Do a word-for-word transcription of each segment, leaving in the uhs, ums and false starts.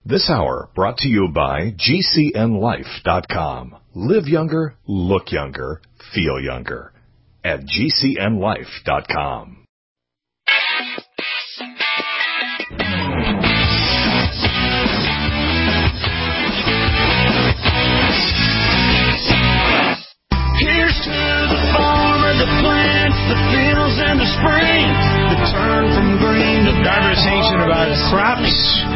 This hour brought to you by G C N life dot com. Live younger, look younger, feel younger at G C N life dot com. Here's to the farmer, the plants, the fields, and the springs that turn from green to conversation about crops,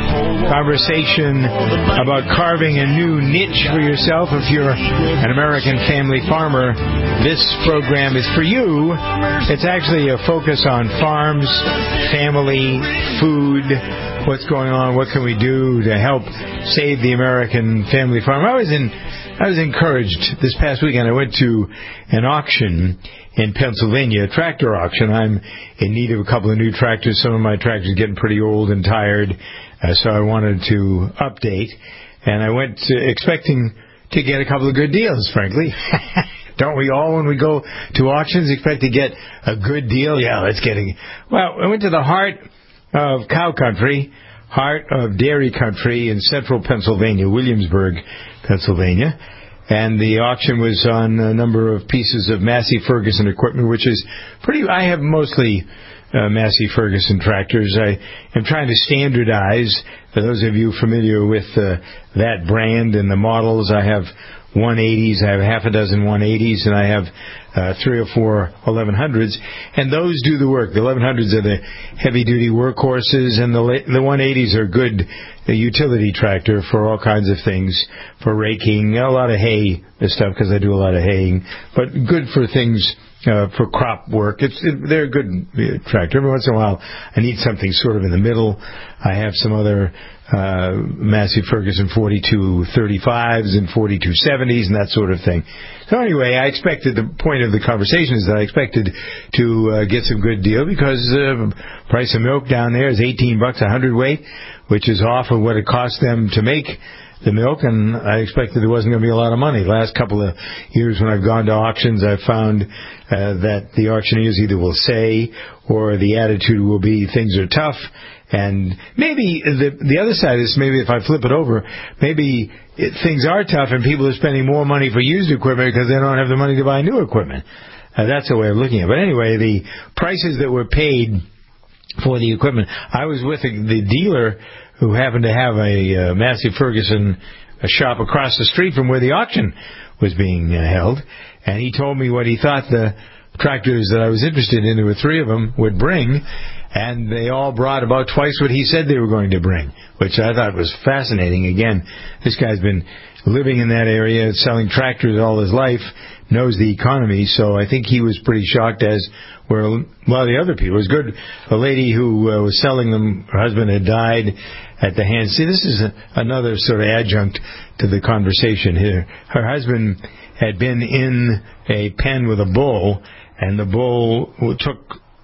conversation about carving a new niche for yourself. If you're an American family farmer, this program is for you. It's actually a focus on farms, family, food, what's going on, what can we do to help save the American family farm. I was in I was encouraged this past weekend. I went to an auction in Pennsylvania, a tractor auction. I'm in need of a couple of new tractors. Some of my tractors are getting pretty old and tired, uh, so I wanted to update. And I went to, expecting to get a couple of good deals, frankly. Don't we all, when we go to auctions, expect to get a good deal? Yeah, let's get it. Well, I went to the heart of cow country, heart of dairy country in central Pennsylvania, Williamsburg, Pennsylvania, and the auction was on a number of pieces of Massey Ferguson equipment, which is pretty. I have mostly uh, Massey Ferguson tractors. I am trying to standardize. For those of you familiar with uh, that brand and the models, I have one eighties, I have half a dozen one eighties, and I have uh, three or four eleven hundreds, and those do the work. The eleven hundreds are the heavy-duty workhorses, and the the one eighties are good uh, utility tractor for all kinds of things, for raking, a lot of hay and stuff, because I do a lot of haying, but good for things, uh, for crop work. It's it, they're a good uh, tractor. Every once in a while, I need something sort of in the middle. I have some other Uh, Massey Ferguson forty-two thirty-fives and forty-two seventies and that sort of thing. So anyway, I expected, the point of the conversation is that I expected to uh, get some good deal because the uh, price of milk down there is eighteen bucks a hundredweight, which is off of what it cost them to make the milk, and I expected there wasn't going to be a lot of money. The last couple of years when I've gone to auctions, I've found uh, that the auctioneers either will say or the attitude will be things are tough. And maybe the the other side is, maybe if I flip it over, maybe it, things are tough and people are spending more money for used equipment because they don't have the money to buy new equipment. Uh, that's a way of looking at it. But anyway, the prices that were paid for the equipment, I was with a, the dealer who happened to have a uh, Massey Ferguson a shop across the street from where the auction was being uh, held, and he told me what he thought the tractors that I was interested in, there were three of them, would bring, and they all brought about twice what he said they were going to bring, which I thought was fascinating. Again, this guy's been living in that area, selling tractors all his life, knows the economy, so I think he was pretty shocked, as were a lot of the other people. It was good. A lady who uh, was selling them, her husband had died at the hands. See, this is a, another sort of adjunct to the conversation here. Her husband had been in a pen with a bull, and the bull took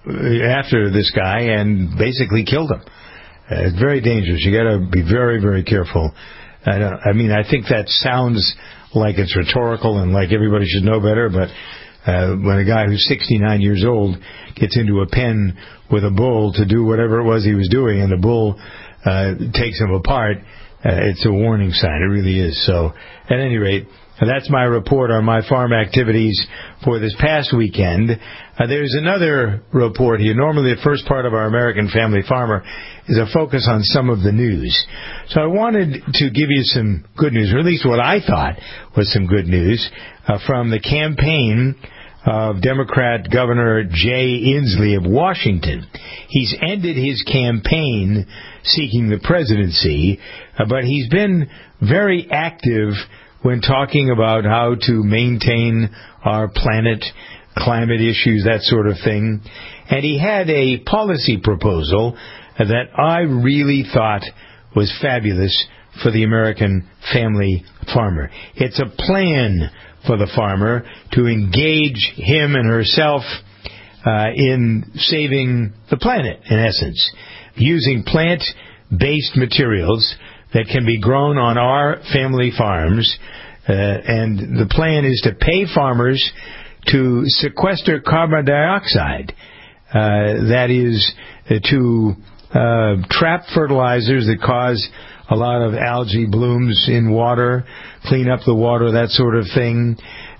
after this guy and basically killed him. Uh, it's very dangerous. You got to be very, very careful. I, don't, I mean, I think that sounds like it's rhetorical and like everybody should know better, but uh, when a guy who's sixty-nine years old gets into a pen with a bull to do whatever it was he was doing, and the bull uh, takes him apart, uh, it's a warning sign. It really is. So, at any rate, that's my report on my farm activities for this past weekend. Uh, there's another report here. Normally, the first part of our American Family Farmer is a focus on some of the news. So I wanted to give you some good news, or at least what I thought was some good news, uh, from the campaign of Democrat Governor Jay Inslee of Washington. He's ended his campaign seeking the presidency, uh, but he's been very active when talking about how to maintain our planet, climate issues, that sort of thing. And he had a policy proposal that I really thought was fabulous for the American family farmer. It's a plan for the farmer to engage him and herself uh, in saving the planet, in essence, using plant-based materials that can be grown on our family farms, uh, and the plan is to pay farmers to sequester carbon dioxide, uh, that is, uh, to uh, trap fertilizers that cause a lot of algae blooms in water, clean up the water, that sort of thing.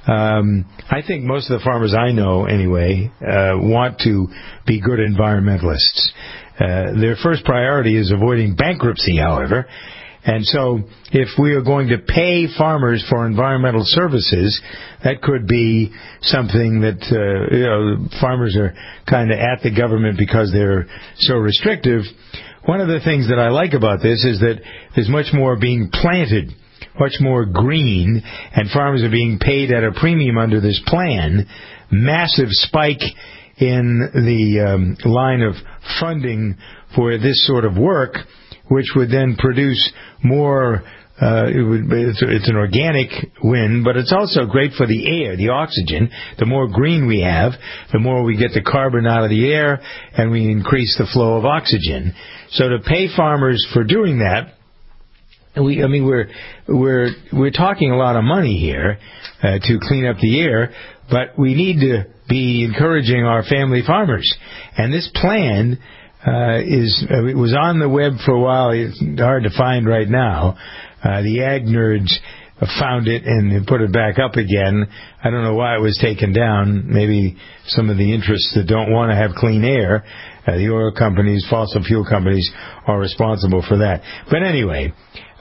Um, I think most of the farmers I know, anyway, uh, want to be good environmentalists. Uh, their first priority is avoiding bankruptcy, however. And so if we are going to pay farmers for environmental services, that could be something that, uh, you know, farmers are kind of at the government because they're so restrictive. One of the things that I like about this is that there's much more being planted, much more green, and farmers are being paid at a premium under this plan. Massive spike in the um, line of funding for this sort of work, which would then produce more. Uh, it would, it's, it's an organic win, but it's also great for the air, the oxygen. The more green we have, the more we get the carbon out of the air, and we increase the flow of oxygen. So to pay farmers for doing that, we, I mean, we're we're we're talking a lot of money here uh, to clean up the air, but we need to be encouraging our family farmers. And this plan uh, is uh, it was on the web for a while. It's hard to find right now. Uh, the Ag Nerds found it and put it back up again. I don't know why it was taken down. Maybe some of the interests that don't want to have clean air, uh, the oil companies, fossil fuel companies, are responsible for that. But anyway,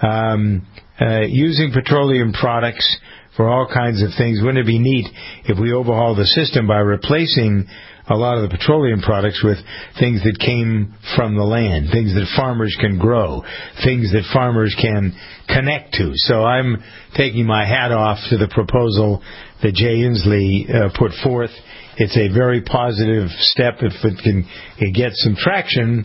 um, uh, using petroleum products for all kinds of things, wouldn't it be neat if we overhaul the system by replacing a lot of the petroleum products with things that came from the land, things that farmers can grow, things that farmers can connect to. So I'm taking my hat off to the proposal that Jay Inslee uh, put forth. It's a very positive step if it can it get some traction.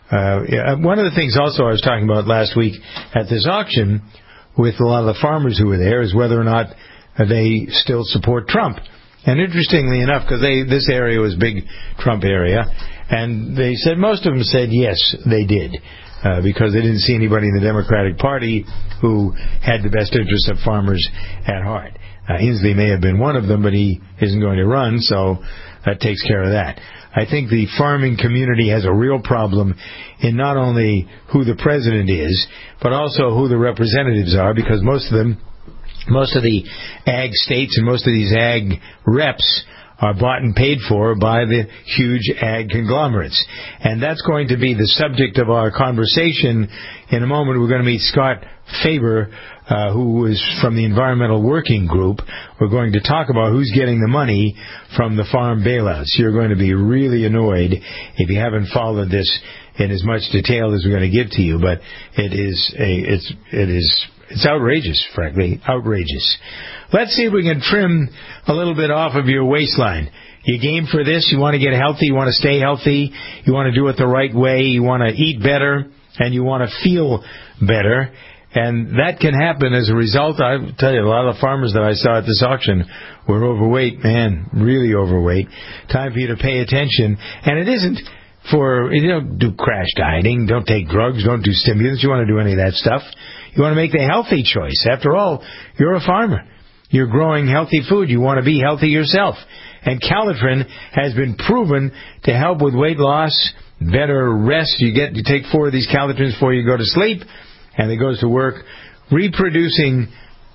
Uh, one of the things also I was talking about last week at this auction with a lot of the farmers who were there is whether or not they still support Trump. And interestingly enough, because they this area was a big Trump area, and they said most of them said yes, they did, uh, because they didn't see anybody in the Democratic Party who had the best interests of farmers at heart. Uh, Inslee may have been one of them, but he isn't going to run, so that takes care of that. I think the farming community has a real problem in not only who the president is, but also who the representatives are, because most of them Most of the ag states and most of these ag reps are bought and paid for by the huge ag conglomerates. And that's going to be the subject of our conversation. In a moment, we're going to meet Scott Faber, uh, who is from the Environmental Working Group. We're going to talk about who's getting the money from the farm bailouts. You're going to be really annoyed if you haven't followed this in as much detail as we're going to give to you, but it is a, it's, it is, It's outrageous, frankly, outrageous. Let's see if we can trim a little bit off of your waistline. You game for this? You want to get healthy? You want to stay healthy? You want to do it the right way? You want to eat better? And you want to feel better? And that can happen as a result. I tell you, a lot of the farmers that I saw at this auction were overweight, man, really overweight. Time for you to pay attention. And it isn't for, you don't do crash dieting, don't take drugs, don't do stimulants. You want to do any of that stuff. You want to make the healthy choice. After all, you're a farmer. You're growing healthy food. You want to be healthy yourself. And Calitrin has been proven to help with weight loss, better rest. You get you take four of these Calitrins before you go to sleep, and it goes to work reproducing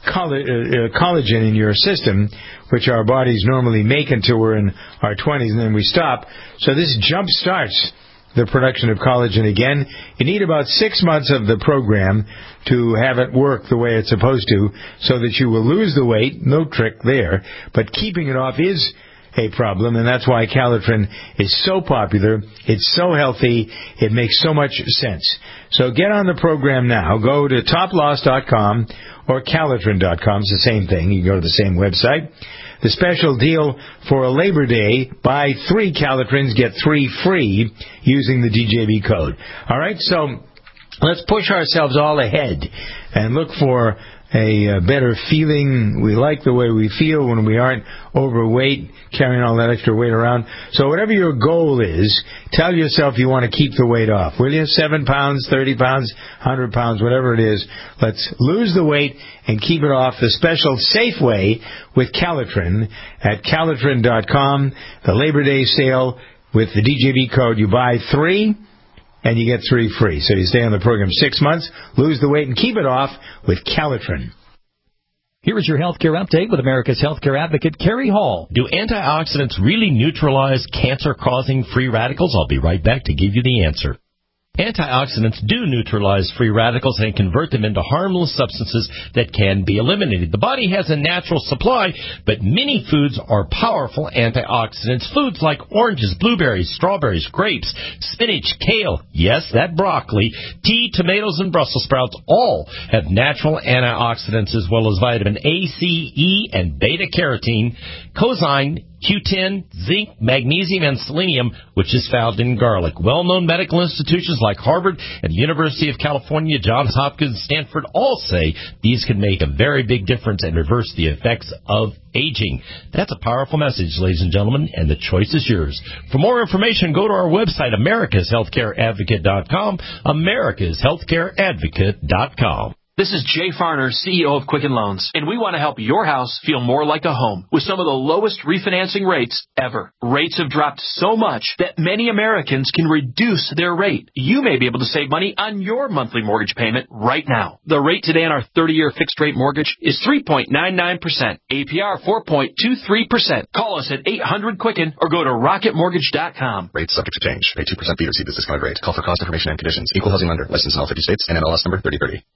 collagen in your system, which our bodies normally make until we're in our twenties, and then we stop. So this jump starts the production of collagen again. You need about six months of the program to have it work the way it's supposed to, so that you will lose the weight. No trick there. But keeping it off is a problem, and that's why Calitrin is so popular. It's so healthy. It makes so much sense. So get on the program now. Go to top loss dot com or Calitrin dot com. It's the same thing. You go to the same website. The special deal for a Labor Day, buy three Calitrins, get three free using the D J B code. All right, so let's push ourselves all ahead and look for a, a better feeling. We like the way we feel when we aren't overweight, carrying all that extra weight around. So whatever your goal is, tell yourself you want to keep the weight off. Will you? Seven pounds, thirty pounds, one hundred pounds, whatever it is. Let's lose the weight and keep it off the special safe way with Calitrin at Calitrin dot com. The Labor Day sale with the D J B code. You buy three and you get three free. So you stay on the program six months, lose the weight, and keep it off with Calitrin. Here is your healthcare update with America's healthcare advocate, Kerry Hall. Do antioxidants really neutralize cancer-causing free radicals? I'll be right back to give you the answer. Antioxidants do neutralize free radicals and convert them into harmless substances that can be eliminated. The body has a natural supply, but many foods are powerful antioxidants. Foods like oranges, blueberries, strawberries, grapes, spinach, kale, yes, that broccoli, tea, tomatoes, and Brussels sprouts all have natural antioxidants as well as vitamin A, C, E, and beta-carotene, coenzyme, Q ten, zinc, magnesium, and selenium, which is found in garlic. Well-known medical institutions like Harvard and the University of California, Johns Hopkins, Stanford all say these can make a very big difference and reverse the effects of aging. That's a powerful message, ladies and gentlemen, and the choice is yours. For more information, go to our website, americas healthcare advocate dot com, americas healthcare advocate dot com. This is Jay Farner, C E O of Quicken Loans, and we want to help your house feel more like a home with some of the lowest refinancing rates ever. Rates have dropped so much that many Americans can reduce their rate. You may be able to save money on your monthly mortgage payment right now. The rate today on our thirty-year fixed-rate mortgage is three point nine nine percent, A P R four point two three percent. Call us at eight hundred Quicken or go to rocket mortgage dot com. Rates subject to change. Pay two percent fee or see business card rate. Call for cost information and conditions. Equal housing lender. Licensed in all fifty states. N M L S number thirty thirty.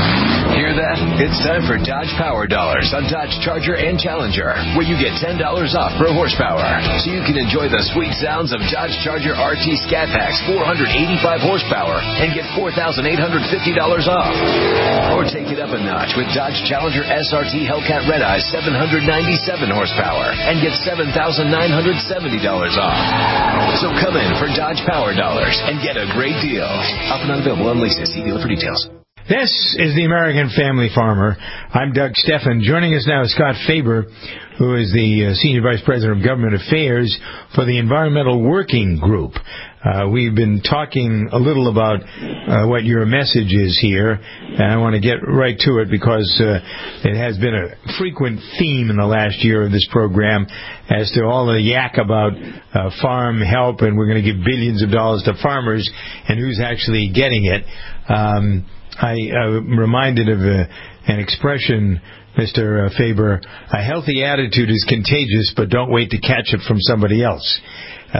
Hear that? It's time for Dodge Power Dollars on Dodge Charger and Challenger, where you get ten dollars off per horsepower. So you can enjoy the sweet sounds of Dodge Charger R T Scat Packs four hundred eighty-five horsepower and get four thousand eight hundred fifty dollars off. Or take it up a notch with Dodge Challenger S R T Hellcat Red Eye seven hundred ninety-seven horsepower and get seven thousand nine hundred seventy dollars off. So come in for Dodge Power Dollars and get a great deal. Up and unavailable on leases. See dealer for details. This is the American Family Farmer. I'm Doug Steffen. Joining us now is Scott Faber, who is the uh, Senior Vice President of Government Affairs for the Environmental Working Group. Uh, we've been talking a little about uh, what your message is here, and I want to get right to it because uh, it has been a frequent theme in the last year of this program as to all the yak about uh, farm help, and we're going to give billions of dollars to farmers, and who's actually getting it. Um, I, I'm reminded of a, an expression, Mister Faber, a healthy attitude is contagious, but don't wait to catch it from somebody else. Uh,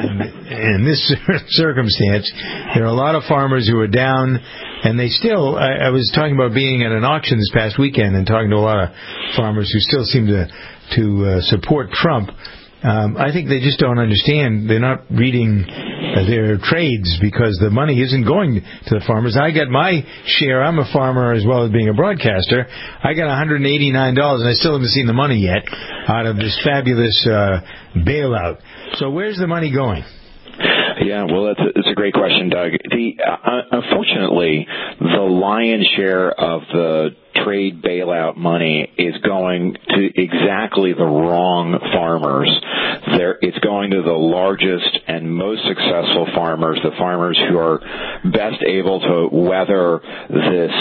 in, in this circumstance, there are a lot of farmers who are down, and they still, I, I was talking about being at an auction this past weekend and talking to a lot of farmers who still seem to, to uh, support Trump. Um, I think they just don't understand. They're not reading uh, their trades because the money isn't going to the farmers. I got my share. I'm a farmer as well as being a broadcaster. I got one hundred eighty-nine dollars, and I still haven't seen the money yet out of this fabulous uh, bailout. So where's the money going? Yeah, well, that's a, it's a great question, Doug. The uh, unfortunately, the lion's share of the trade bailout money is going to exactly the wrong farmers. There, it's going to the largest and most successful farmers, the farmers who are best able to weather this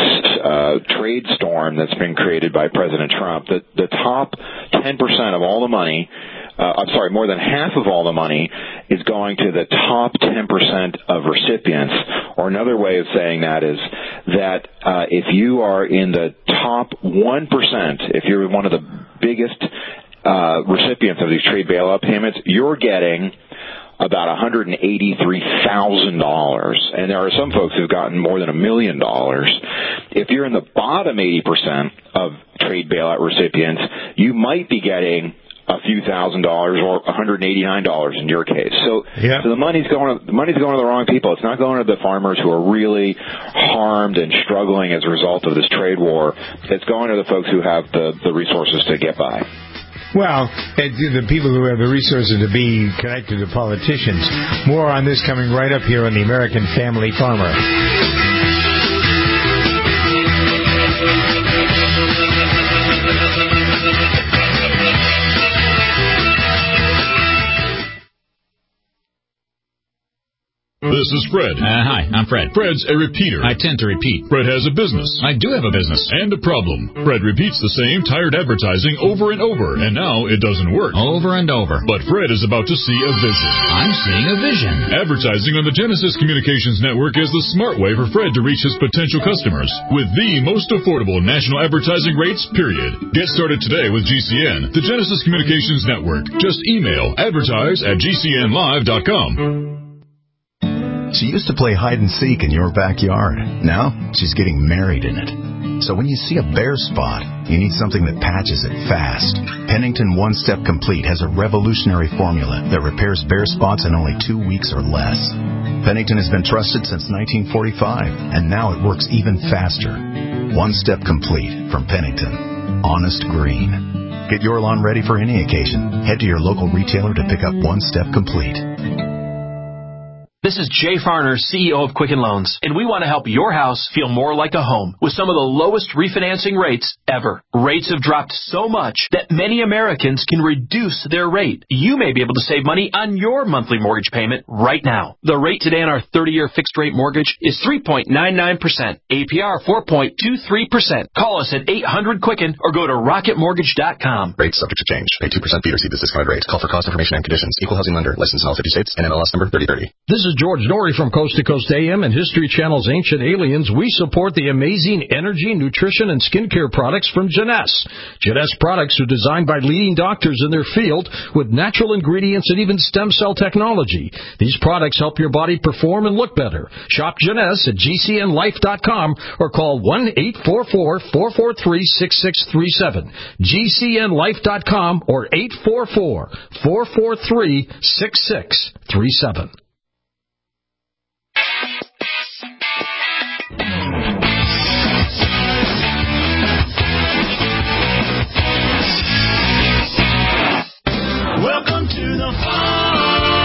uh, trade storm that's been created by President Trump. The, the top ten percent of all the money Uh, I'm sorry, more than half of all the money is going to the top ten percent of recipients. Or another way of saying that is that uh, if you are in the top one percent, if you're one of the biggest uh, recipients of these trade bailout payments, you're getting about one hundred eighty-three thousand dollars. And there are some folks who've gotten more than a million dollars. If you're in the bottom eighty percent of trade bailout recipients, you might be getting a few thousand dollars or one hundred eighty-nine dollars in your case. So, yeah. so the money's going to, the money's going to the wrong people. It's not going to the farmers who are really harmed and struggling as a result of this trade war. It's going to the folks who have the, the resources to get by. Well, the people who have the resources to be connected to politicians. More on this coming right up here on the American Family Farmer. This This is Fred. Uh, hi, I'm Fred. Fred's a repeater. I tend to repeat. Fred has a business. I do have a business. And a problem. Fred repeats the same tired advertising over and over, and now it doesn't work. Over and over. But Fred is about to see a vision. I'm seeing a vision. Advertising on the Genesis Communications Network is the smart way for Fred to reach his potential customers with the most affordable national advertising rates, period. Get started today with G C N, the Genesis Communications Network. Just email advertise at G C N live dot com. She used to play hide and seek in your backyard. Now, she's getting married in it. So when you see a bare spot, you need something that patches it fast. Pennington One Step Complete has a revolutionary formula that repairs bare spots in only two weeks or less. Pennington has been trusted since nineteen forty-five, and now it works even faster. One Step Complete from Pennington. Honest green. Get your lawn ready for any occasion. Head to your local retailer to pick up One Step Complete. This is Jay Farner, C E O of Quicken Loans, and we want to help your house feel more like a home with some of the lowest refinancing rates ever. Rates have dropped so much that many Americans can reduce their rate. You may be able to save money on your monthly mortgage payment right now. The rate today on our thirty-year fixed-rate mortgage is three point nine nine percent, A P R four point two three percent. Call us at eight hundred Quicken or go to rocket mortgage dot com. Rates subject to change. Pay two percent fee to receive this discounted rate. Call for cost information and conditions. Equal housing lender. Licensed in all fifty states and M L S number thirty thirty. This is George Norrie from Coast to Coast A M and History Channel's Ancient Aliens. We support the amazing energy, nutrition, and skincare products from Jeunesse. Jeunesse products are designed by leading doctors in their field with natural ingredients and even stem cell technology. These products help your body perform and look better. Shop Jeunesse at G C N life dot com or call one eight four four, four four three, six six three seven. G C N life dot com or eight four four, four four three, six six three seven. Welcome to the farm.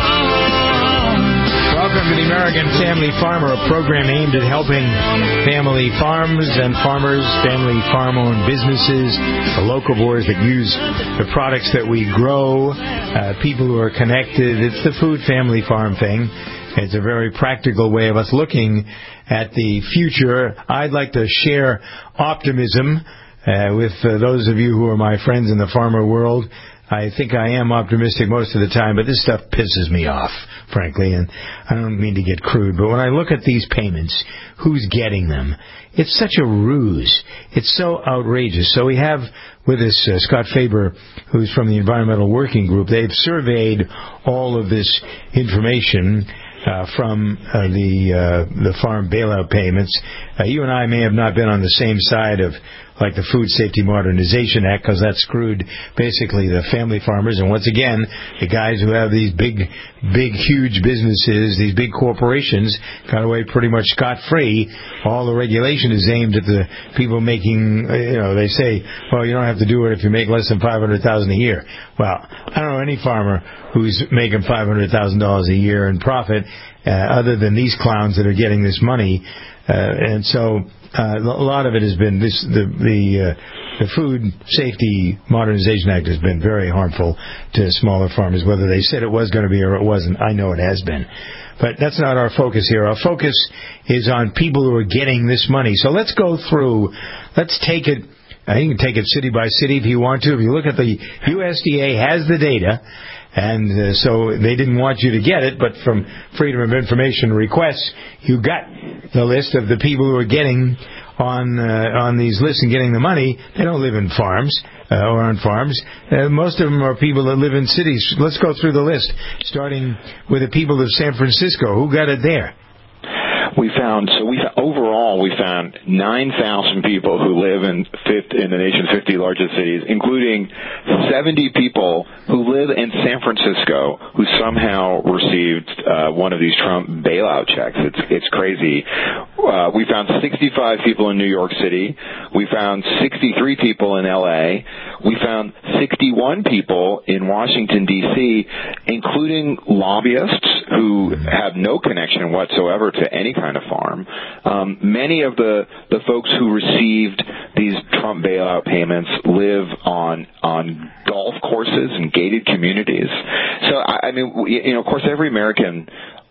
Welcome to the American Family Farmer, a program aimed at helping family farms and farmers, family farm-owned businesses, the local boys that use the products that we grow, uh, people who are connected. It's the food family farm thing. It's a very practical way of us looking at the future. I'd like to share optimism uh, with uh, those of you who are my friends in the farmer world. I think I am optimistic most of the time, but this stuff pisses me off, frankly, and I don't mean to get crude, but when I look at these payments, who's getting them? It's such a ruse. It's so outrageous. So we have with us uh, Scott Faber, who's from the Environmental Working Group. They've surveyed all of this information Uh, from uh, the uh, the farm bailout payments. Uh, you and I may have not been on the same side of like the Food Safety Modernization Act, because that screwed basically the family farmers. And once again, the guys who have these big, big, huge businesses, these big corporations, got away pretty much scot-free. All the regulation is aimed at the people making, you know, they say, well, you don't have to do it if you make less than five hundred thousand dollars a year. Well, I don't know any farmer who's making five hundred thousand dollars a year in profit, uh, other than these clowns that are getting this money. Uh, and so uh, a lot of it has been this, the the, uh, the Food Safety Modernization Act has been very harmful to smaller farmers, whether they said it was going to be or it wasn't. I know it has been. But that's not our focus here. Our focus is on people who are getting this money. So let's go through, let's take it, uh, you can take it city by city if you want to. If you look at the U S D A has the data, and uh, so they didn't want you to get it, but from Freedom of Information requests, you got the list of the people who are getting on uh, on these lists and getting the money. They don't live in farms uh, or on farms. Uh, most of them are people that live in cities. Let's go through the list, starting with the people of San Francisco. Who got it there? We found, so we overall we found nine thousand people who live in fifty, in the nation's fifty largest cities, including seventy people who live in San Francisco who somehow received uh, one of these Trump bailout checks. It's it's crazy. Uh, we found sixty-five people in New York City. We found sixty-three people in L A. We found sixty-one people in Washington, D C, including lobbyists who have no connection whatsoever to any kind of farm. Um, many of the, the folks who received these Trump bailout payments live on on golf courses and gated communities. So, I, I mean, you know, of course, every American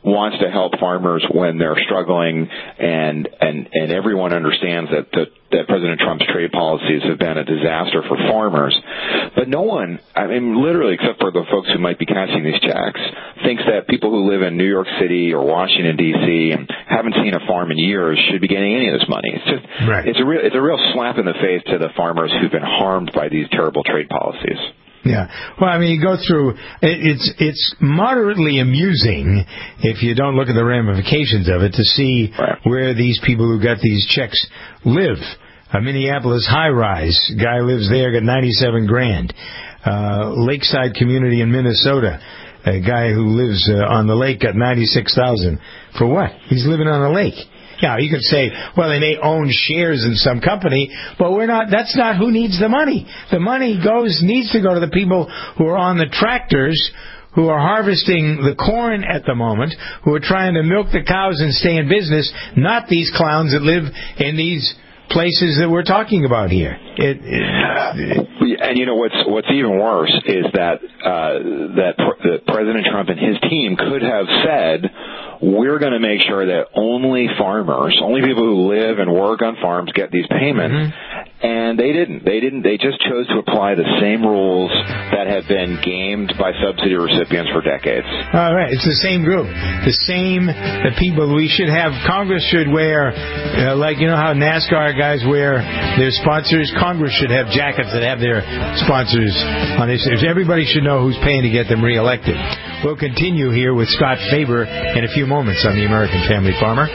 wants to help farmers when they're struggling, and and and everyone understands that the, that President Trump's trade policies have been a disaster for farmers. But no one, I mean, literally, except for the folks who might be cashing these checks, thinks that people who live in New York City or Washington D C and haven't seen a farm in years should be getting any of this money. It's just, right. it's a real, it's a real slap in the face to the farmers who've been harmed by these terrible trade policies. Yeah. Well, I mean, you go through, it's it's moderately amusing, if you don't look at the ramifications of it, to see right. where these people who got these checks live. A Minneapolis high-rise guy lives there, got ninety-seven grand. Uh, Lakeside community in Minnesota, a guy who lives uh, on the lake got ninety-six thousand. For what? He's living on a lake. Yeah, you could say, well, they may own shares in some company, but we're not. That's not who needs the money. The money goes needs to go to the people who are on the tractors, who are harvesting the corn at the moment, who are trying to milk the cows and stay in business, not these clowns that live in these places that we're talking about here. It, it, and you know what's what's even worse is that uh, that, pr- that President Trump and his team could have said, we're going to make sure that only farmers, only people who live and work on farms get these payments. Mm-hmm. And they didn't. They didn't. They just chose to apply the same rules that have been gamed by subsidy recipients for decades. All right. It's the same group. The same the people we should have. Congress should wear, uh, like, you know how NASCAR guys wear their sponsors? Congress should have jackets that have their sponsors on this. Everybody should know who's paying to get them reelected. We'll continue here with Scott Faber in a few moments on the American Family Farmer.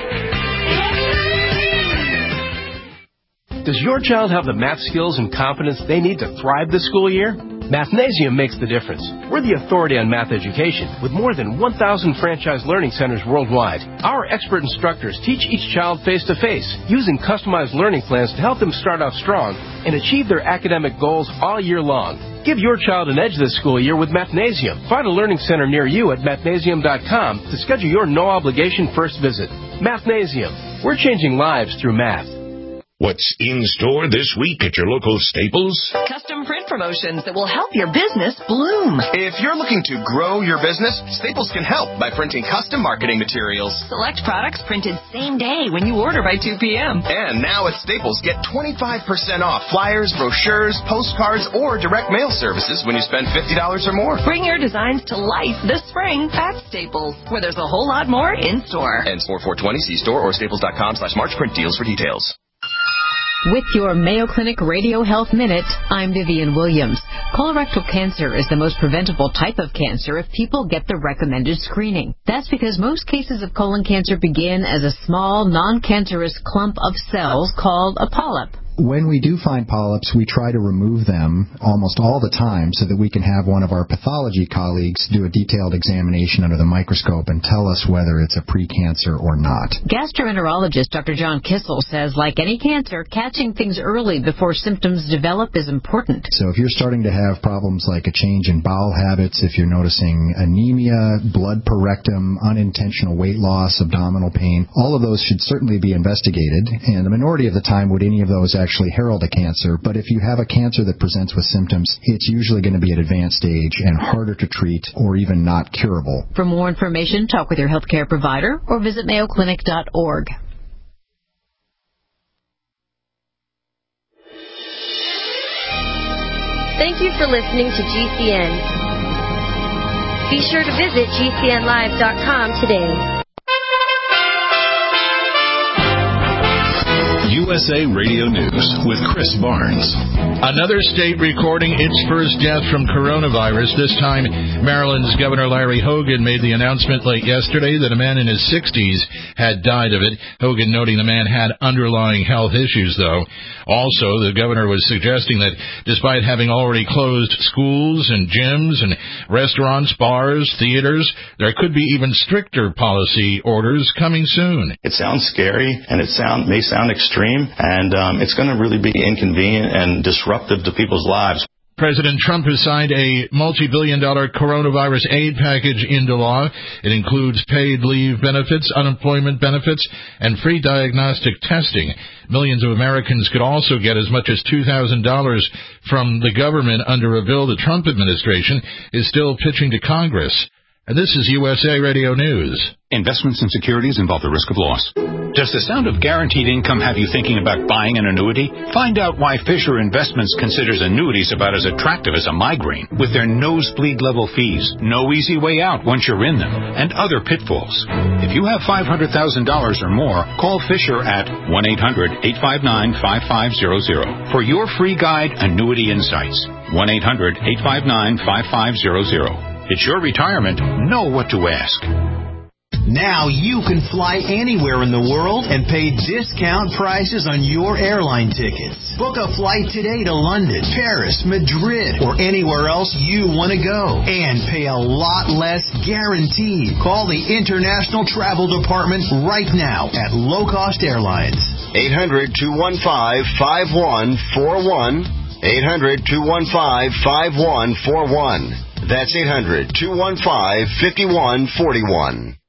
Does your child have the math skills and confidence they need to thrive this school year? Mathnasium makes the difference. We're the authority on math education with more than one thousand franchise learning centers worldwide. Our expert instructors teach each child face-to-face, using customized learning plans to help them start off strong and achieve their academic goals all year long. Give your child an edge this school year with Mathnasium. Find a learning center near you at mathnasium dot com to schedule your no-obligation first visit. Mathnasium. We're changing lives through math. What's in store this week at your local Staples? Custom print promotions that will help your business bloom. If you're looking to grow your business, Staples can help by printing custom marketing materials. Select products printed same day when you order by two p.m. And now at Staples, get twenty-five percent off flyers, brochures, postcards, or direct mail services when you spend fifty dollars or more. Bring your designs to life this spring at Staples, where there's a whole lot more in store. And four four twenty, see store or staples dot com slash March print deals for details. With your Mayo Clinic Radio Health Minute, I'm Vivian Williams. Colorectal cancer is the most preventable type of cancer if people get the recommended screening. That's because most cases of colon cancer begin as a small, non-cancerous clump of cells called a polyp. When we do find polyps, we try to remove them almost all the time so that we can have one of our pathology colleagues do a detailed examination under the microscope and tell us whether it's a precancer or not. Gastroenterologist Doctor John Kissel says, like any cancer, catching things early before symptoms develop is important. So if you're starting to have problems like a change in bowel habits, if you're noticing anemia, blood per rectum, unintentional weight loss, abdominal pain, all of those should certainly be investigated, and the minority of the time would any of those actually actually herald a cancer, but if you have a cancer that presents with symptoms, it's usually going to be at advanced stage and harder to treat or even not curable. For more information, talk with your healthcare provider or visit mayo clinic dot org. Thank you for listening to G C N. Be sure to visit G C N live dot com today. U S A Radio News with Chris Barnes. Another state recording its first death from coronavirus. This time, Maryland's Governor Larry Hogan made the announcement late yesterday that a man in his sixties had died of it. Hogan noting the man had underlying health issues, though. Also, the governor was suggesting that despite having already closed schools and gyms and restaurants, bars, theaters, there could be even stricter policy orders coming soon. It sounds scary, and it sound may sound extreme, and um, it's going to really be inconvenient and disruptive to people's lives. President Trump has signed a multi-billion dollar coronavirus aid package into law. It includes paid leave benefits, unemployment benefits, and free diagnostic testing. Millions of Americans could also get as much as two thousand dollars from the government under a bill the Trump administration is still pitching to Congress. And this is U S A Radio News. Investments in securities involve the risk of loss. Does the sound of guaranteed income have you thinking about buying an annuity? Find out why Fisher Investments considers annuities about as attractive as a migraine, with their nosebleed level fees, no easy way out once you're in them, and other pitfalls. If you have five hundred thousand dollars or more, call Fisher at one eight hundred, eight five nine, five five zero zero for your free guide, Annuity Insights. one eight hundred, eight five nine, five five zero zero. It's your retirement. Know what to ask. Now you can fly anywhere in the world and pay discount prices on your airline tickets. Book a flight today to London, Paris, Madrid, or anywhere else you want to go. And pay a lot less guaranteed. Call the International Travel Department right now at Low Cost Airlines. eight hundred, two one five, five one four one. eight hundred, two one five, five one four one. That's eight hundred, two one five, five one four one.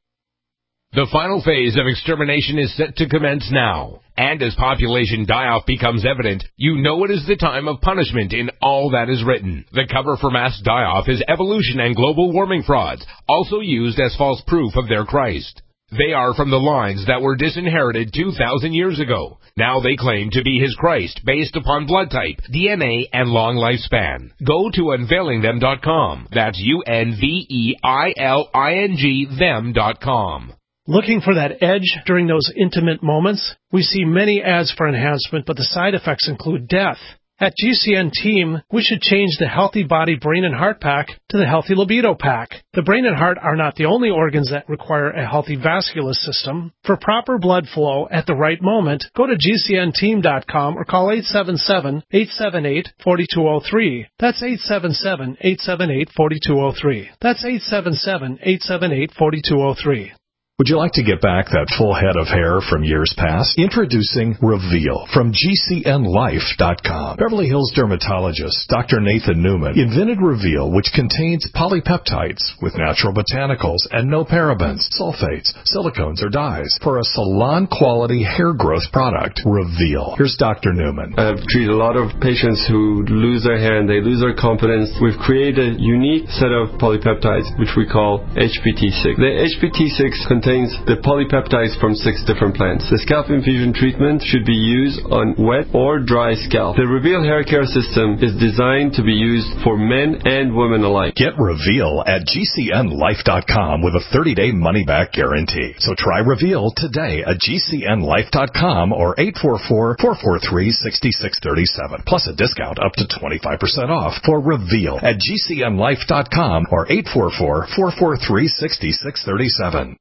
The final phase of extermination is set to commence now. And as population die-off becomes evident, you know it is the time of punishment in all that is written. The cover for mass die-off is evolution and global warming frauds, also used as false proof of their Christ. They are from the lines that were disinherited two thousand years ago. Now they claim to be his Christ based upon blood type, D N A, and long lifespan. Go to unveiling them dot com. That's U N V E I L I N G them dot com. Looking for that edge during those intimate moments? We see many ads for enhancement, but the side effects include death. At G C N Team, we should change the Healthy Body Brain and Heart Pack to the Healthy Libido Pack. The brain and heart are not the only organs that require a healthy vascular system. For proper blood flow at the right moment, go to G C N team dot com or call eight seven seven, eight seven eight, four two zero three. That's eight seven seven, eight seven eight, four two zero three. That's eight seven seven, eight seven eight, four two zero three. Would you like to get back that full head of hair from years past? Introducing Reveal from G C N life dot com. Beverly Hills dermatologist Doctor Nathan Newman invented Reveal, which contains polypeptides with natural botanicals and no parabens, sulfates, silicones, or dyes for a salon-quality hair growth product. Reveal. Here's Doctor Newman. I've treated a lot of patients who lose their hair and they lose their confidence. We've created a unique set of polypeptides, which we call H P T six. The H P T six contains the polypeptides from six different plants. The scalp infusion treatment should be used on wet or dry scalp. The Reveal hair care system is designed to be used for men and women alike. Get Reveal at G C N life dot com with a thirty-day money-back guarantee. So try Reveal today at G C N life dot com or eight four four, four four three, six six three seven. Plus a discount up to twenty-five percent off for Reveal at G C N life dot com or eight four four, four four three, six six three seven.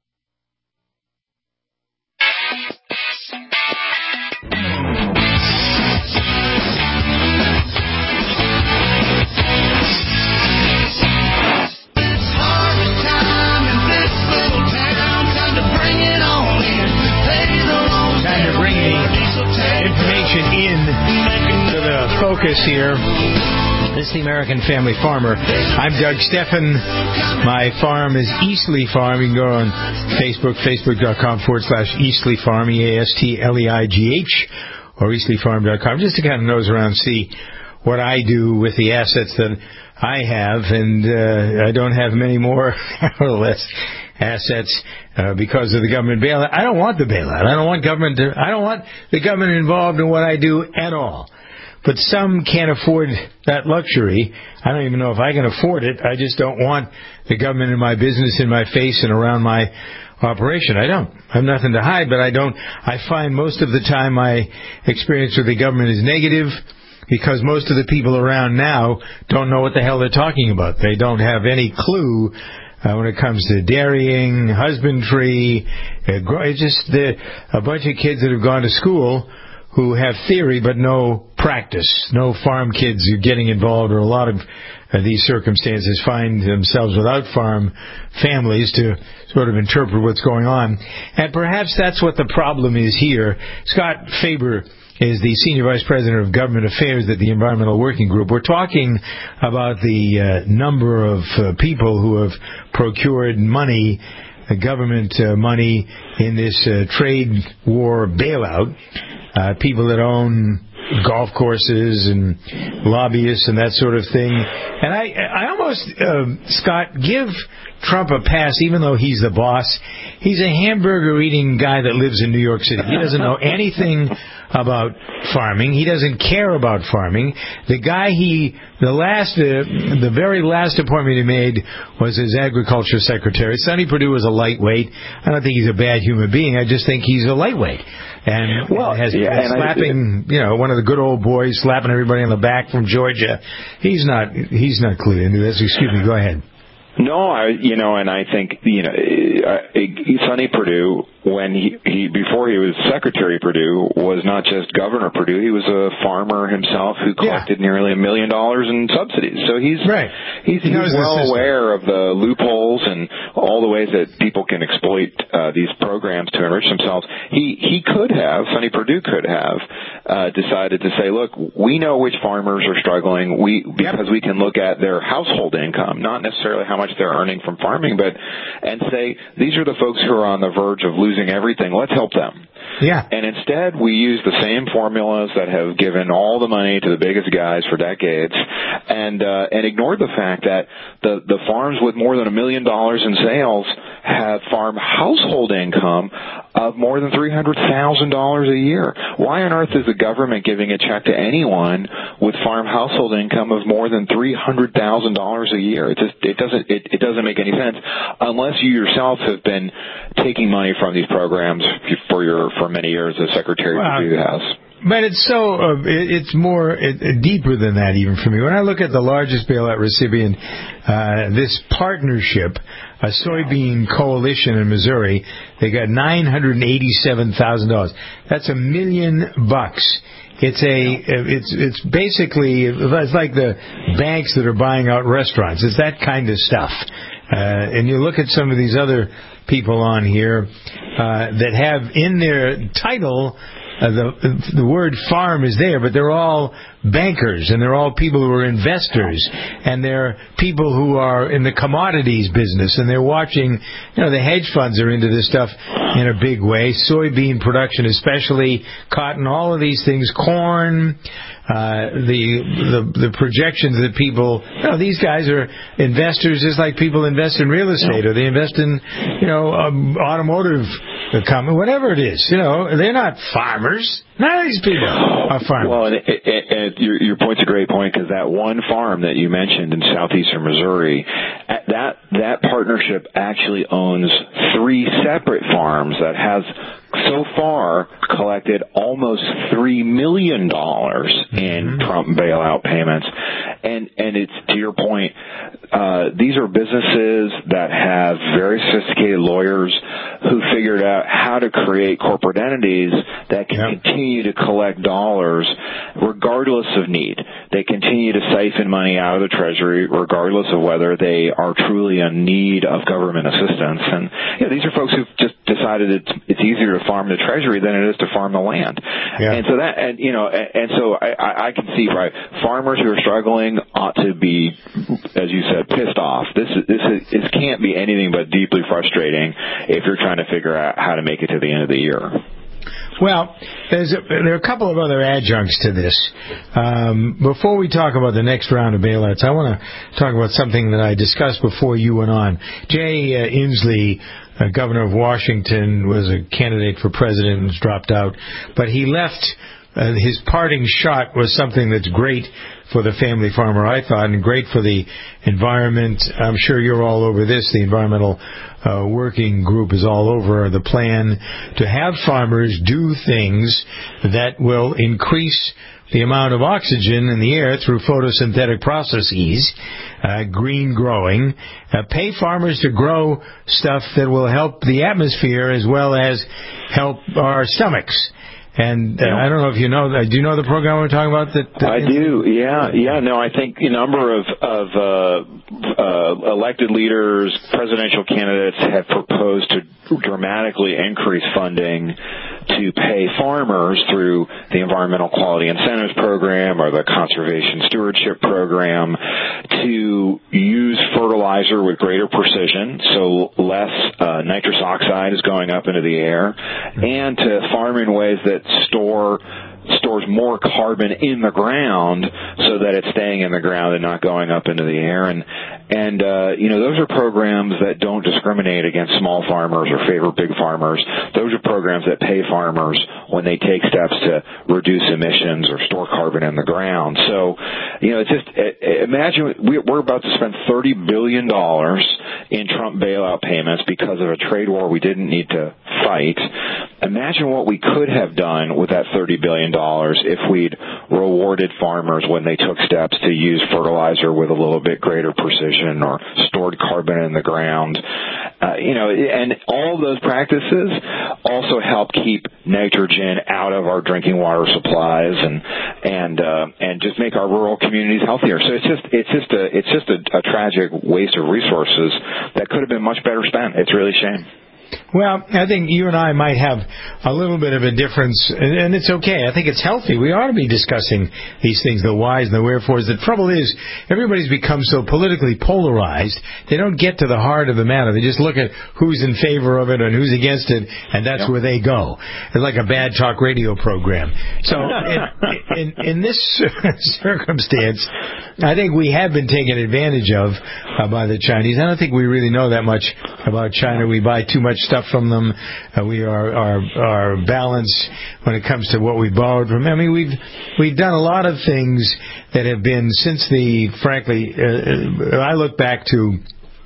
In to the focus here. This is the American Family Farmer. I'm Doug Steffen. My farm is Eastleigh Farm. You can go on Facebook, facebook.com forward slash Eastleigh Farm, E A S T L E I G H, or eastleigh farm dot com, just to kind of nose around and see what I do with the assets that I have, and uh, I don't have many more or less assets uh, because of the government bailout. I don't want the bailout. I don't want government to, I don't want the government involved in what I do at all. But some can't afford that luxury. I don't even know if I can afford it. I just don't want the government in my business, in my face, and around my operation. I don't. I have nothing to hide, but I don't. I find most of the time my experience with the government is negative, because most of the people around now don't know what the hell they're talking about. They don't have any clue uh, when it comes to dairying, husbandry. Uh, it's just the, a bunch of kids that have gone to school who have theory but no practice. No farm kids are getting involved, or a lot of uh, these circumstances find themselves without farm families to sort of interpret what's going on. And perhaps that's what the problem is here. Scott Faber is the Senior Vice President of Government Affairs at the Environmental Working Group. We're talking about the uh, number of uh, people who have procured money, uh, government uh, money, in this uh, trade war bailout. Uh, people that own golf courses and lobbyists and that sort of thing. And I, I almost, uh, Scott, give Trump a pass, even though he's the boss. He's a hamburger-eating guy that lives in New York City. He doesn't know anything about farming. He doesn't care about farming. The guy he, the last, uh, the very last appointment he made was his agriculture secretary. Sonny Perdue was a lightweight. I don't think he's a bad human being. I just think he's a lightweight. And well, has yeah, been and slapping, I, you know, one of the good old boys, slapping everybody on the back from Georgia. He's not, he's not clued into this. Excuse me. Go ahead. No, I, you know, and I think, you know, uh, Sonny Perdue, when he, he, before he was Secretary Perdue, was not just Governor Perdue, he was a farmer himself who collected yeah. nearly a million dollars in subsidies. So he's, right. he's, he's well aware of the loopholes and all the ways that people can exploit, uh, these programs to enrich themselves. He, he could have, Sonny Perdue could have, uh, decided to say, look, we know which farmers are struggling, we, because yep. we can look at their household income, not necessarily how much they're earning from farming, but, and say, these are the folks who are on the verge of losing everything. Let's help them. Yeah. And instead, we use the same formulas that have given all the money to the biggest guys for decades, and uh, and ignored the fact that the the farms with more than a million dollars in sales have farm household income of more than three hundred thousand dollars a year. Why on earth is the government giving a check to anyone with farm household income of more than three hundred thousand dollars a year? It just it doesn't it, it doesn't make any sense unless you yourself have been taking money from these programs for your for many years as Secretary wow. Perdue has. But it's so, uh, it's more, it, deeper than that even for me. When I look at the largest bailout recipient, uh, this partnership, a soybean coalition in Missouri, they got nine hundred eighty-seven thousand dollars. That's a million bucks. It's a, it's, it's basically, it's like the banks that are buying out restaurants. It's that kind of stuff. Uh, and you look at some of these other people on here, uh, that have in their title, Uh, the the word farm is there, but they're all bankers, and they're all people who are investors, and they're people who are in the commodities business, and they're watching, you know, the hedge funds are into this stuff in a big way, soybean production especially, cotton, all of these things, corn, uh, the, the, the projections that people, you know, these guys are investors just like people invest in real estate, or they invest in, you know, um, automotive company, whatever it is, you know, they're not farmers. None of these people are farmers. Well, and, and, and your, your point's a great point, because that one farm that you mentioned in southeastern Missouri, that that partnership actually owns three separate farms that has so far collected almost three million dollars in mm-hmm. Trump bailout payments. And and it's, to your point, uh, these are businesses that have very sophisticated lawyers who figured out how to create corporate entities that can yep. continue to collect dollars regardless of need. They continue to siphon money out of the Treasury regardless of whether they are truly in need of government assistance. And you know, these are folks who've just decided it's, it's easier to farm the Treasury than it is to farm the land. Yeah. And so that, and you know, and, and so I, I can see, right, farmers who are struggling ought to be, as you said, pissed off. This is, this is, this can't be anything but deeply frustrating if you're trying to figure out how to make it to the end of the year. Well, there's a, there are a couple of other adjuncts to this. Um, before we talk about the next round of bailouts, I want to talk about something that I discussed before you went on. Jay uh, Inslee, uh, governor of Washington, was a candidate for president and was dropped out, but he left. Uh, his parting shot was something that's great for the family farmer, I thought, and great for the environment. I'm sure you're all over this. The environmental uh, working group is all over the plan to have farmers do things that will increase the amount of oxygen in the air through photosynthetic processes, uh, green growing, uh, pay farmers to grow stuff that will help the atmosphere as well as help our stomachs. And uh, I don't know if you know, do you know the program we're talking about? That, that I do, yeah, yeah. No, I think a number of, of uh, uh, elected leaders, presidential candidates have proposed to dramatically increase funding to pay farmers through the Environmental Quality Incentives Program or the Conservation Stewardship Program to use fertilizer with greater precision, so less uh, nitrous oxide is going up into the air, and to farm in ways that store stores more carbon in the ground so that it's staying in the ground and not going up into the air. And, and uh, you know, those are programs that don't discriminate against small farmers or favor big farmers. Those are programs that pay farmers when they take steps to reduce emissions or store carbon in the ground. So, you know, it's just, imagine we're about to spend thirty billion dollars in Trump bailout payments because of a trade war we didn't need to fight. Imagine what we could have done with that thirty billion dollars if we'd rewarded farmers when they took steps to use fertilizer with a little bit greater precision or stored carbon in the ground. Uh, you know, and all of those practices also help keep nitrogen out of our drinking water supplies and and uh, and just make our rural communities healthier. So it's just it's just a it's just a, a tragic waste of resources that could have been much better spent. It's really a shame. Well, I think you and I might have a little bit of a difference, and it's okay. I think it's healthy. We ought to be discussing these things, the whys and the wherefores. The trouble is, everybody's become so politically polarized, they don't get to the heart of the matter. They just look at who's in favor of it and who's against it, and that's yep. where they go. It's like a bad talk radio program. So in, in, in this circumstance, I think we have been taken advantage of uh, by the Chinese. I don't think we really know that much about China. We buy too much stuff from them. Uh, we are, are are balanced when it comes to what we borrowed from them. I mean, we've we've done a lot of things that have been since the, frankly, uh, I look back to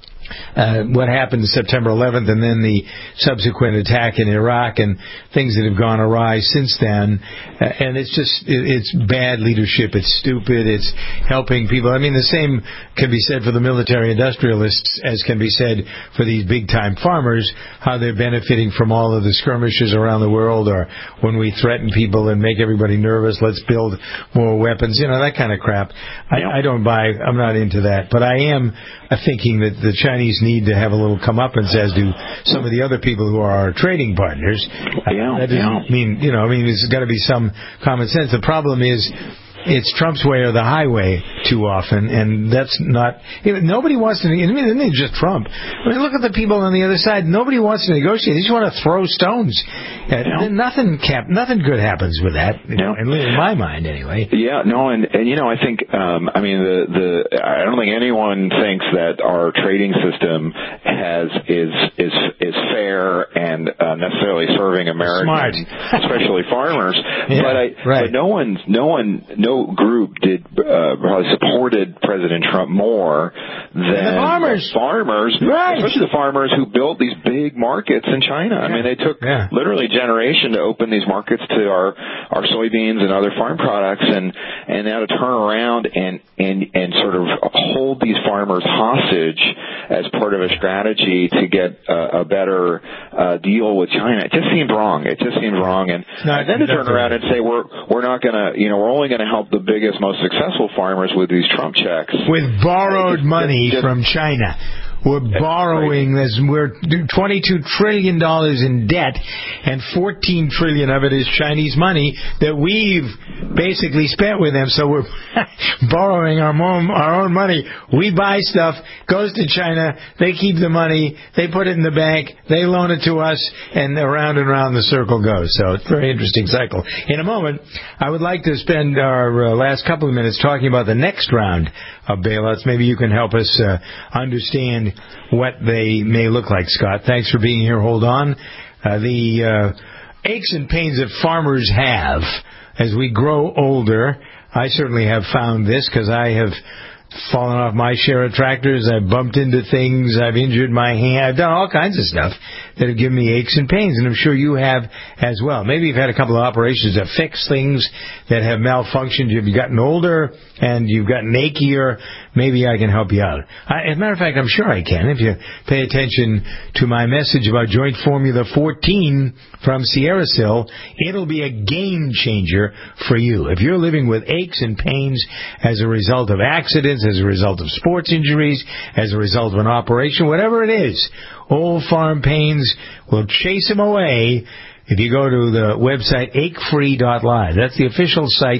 Uh, what happened September eleventh and then the subsequent attack in Iraq and things that have gone awry since then. Uh, and it's just, it, it's bad leadership. It's stupid. It's helping people. I mean, the same can be said for the military industrialists as can be said for these big-time farmers, how they're benefiting from all of the skirmishes around the world, or when we threaten people and make everybody nervous, let's build more weapons, you know, that kind of crap. I, I don't buy, I'm not into that. But I am thinking that the Chinese need to have a little comeuppance, as do some of the other people who are our trading partners. Yeah, that doesn't yeah. mean, you know, I mean, there's got to be some common sense. The problem is, it's Trump's way or the highway too often, and that's not. You know, nobody wants to. I mean, it isn't just Trump. I mean, look at the people on the other side. Nobody wants to negotiate. They just want to throw stones. Uh, nothing, cap, nothing good happens with that. You know, in my mind, anyway. Yeah, no, and, and you know, I think. Um, I mean, the the. I don't think anyone thinks that our trading system has is is is fair and uh, necessarily serving Americans, especially farmers. Yeah, but I, right. but no one's no one no. group did uh, probably supported President Trump more than the farmers, the farmers right. especially the farmers who built these big markets in China. Yeah. I mean, they took yeah. literally a generation to open these markets to our our soybeans and other farm products, and and now to turn around and and and sort of hold these farmers hostage as part of a strategy to get a, a better uh, deal with China. It just seemed wrong. It just seemed wrong, and, and then to turn around and say we're we're not going to, you know, we're only going to help the biggest, most successful farmers with these Trump checks. With borrowed just, money just, from China. We're borrowing this. We're twenty-two trillion dollars in debt, and fourteen trillion dollars of it is Chinese money that we've basically spent with them. So we're borrowing our own, our own money. We buy stuff, goes to China, they keep the money, they put it in the bank, they loan it to us, and around and around the circle goes. So it's a very interesting cycle. In a moment, I would like to spend our uh, last couple of minutes talking about the next round of bailouts. Maybe you can help us uh, understand what they may look like, Scott. Thanks for being here. Hold on. Uh, the uh, aches and pains that farmers have as we grow older, I certainly have found this because I have fallen off my share of tractors. I've bumped into things. I've injured my hand. I've done all kinds of stuff that have given me aches and pains, and I'm sure you have as well. Maybe you've had a couple of operations that fix things that have malfunctioned. You've gotten older and you've gotten achier. Maybe I can help you out. I, as a matter of fact, I'm sure I can. If you pay attention to my message about Joint Formula fourteen from Sierra Sil, it'll be a game changer for you. If you're living with aches and pains as a result of accidents, as a result of sports injuries, as a result of an operation, whatever it is, Old Farm Pains will chase them away if you go to the website ache free dot live. That's the official site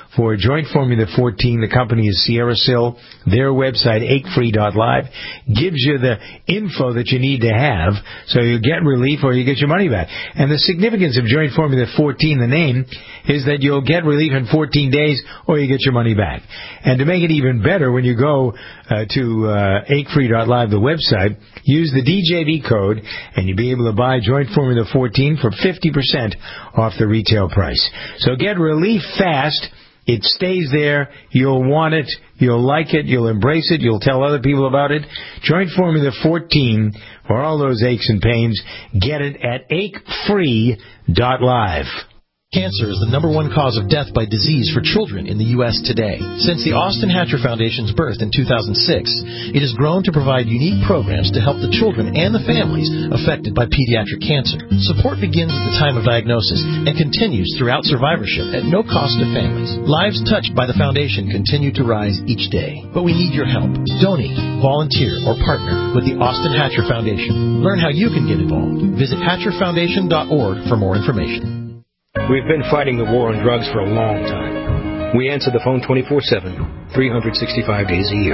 for Joint Formula fourteen. The company is Sierra Sil. Their website, ache free dot live, gives you the info that you need to have so you get relief or you get your money back. And the significance of Joint Formula fourteen, the name, is that you'll get relief in fourteen days or you get your money back. And to make it even better, when you go uh, to uh, ache free dot live, the website, use the D J V code and you'll be able to buy Joint Formula fourteen for fifty percent off the retail price. So get relief fast. It stays there. You'll want it. You'll like it. You'll embrace it. You'll tell other people about it. Joint Formula fourteen for all those aches and pains. Get it at ache free dot live. Cancer is the number one cause of death by disease for children in the U S today. Since the Austin Hatcher Foundation's birth in two thousand six, it has grown to provide unique programs to help the children and the families affected by pediatric cancer. Support begins at the time of diagnosis and continues throughout survivorship at no cost to families. Lives touched by the foundation continue to rise each day. But we need your help. Donate, volunteer, or partner with the Austin Hatcher Foundation. Learn how you can get involved. Visit hatcher foundation dot org for more information. We've been fighting the war on drugs for a long time. We answer the phone twenty-four seven, three hundred sixty-five days a year.